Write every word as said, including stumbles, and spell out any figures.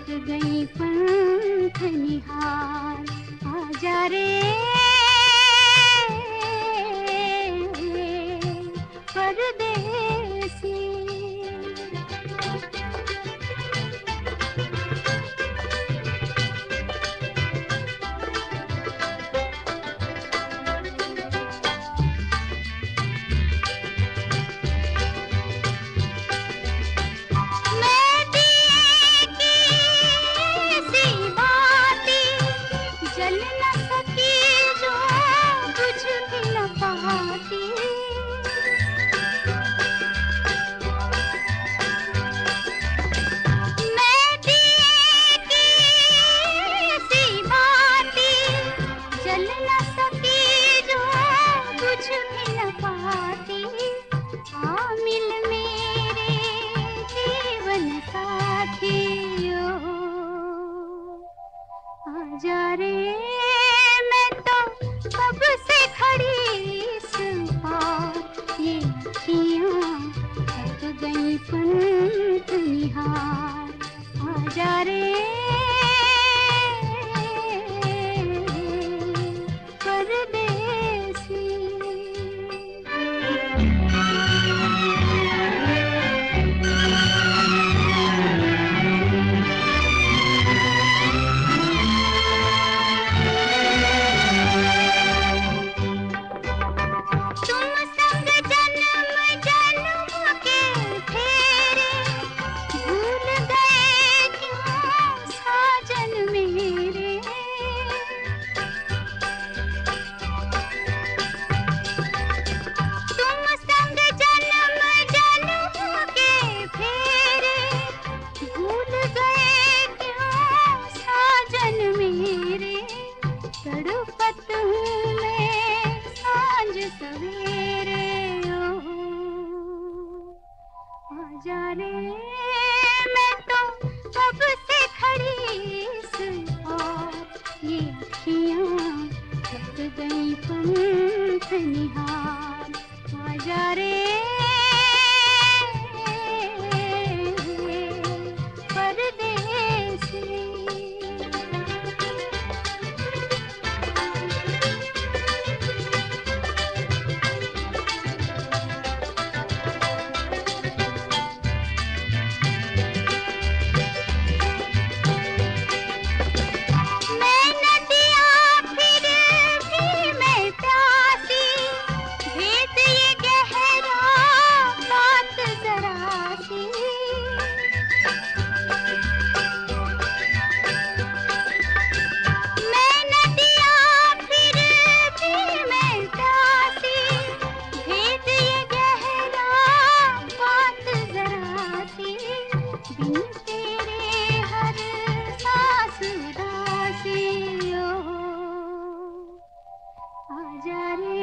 गई पंख निहार, आजा रे परदेसी। आजा रे मैं तो कब से खड़ी इस पार, ये अखियाँ थक गई पंख निहार, आजा रे परदेसी। तड़पत हूँ मैं सांझ सवेरे, ओ आजा रे मैं तो कब से खड़ी इस पार, ये अखियाँ थक गई पंख निहार, आजा रे आजा रे।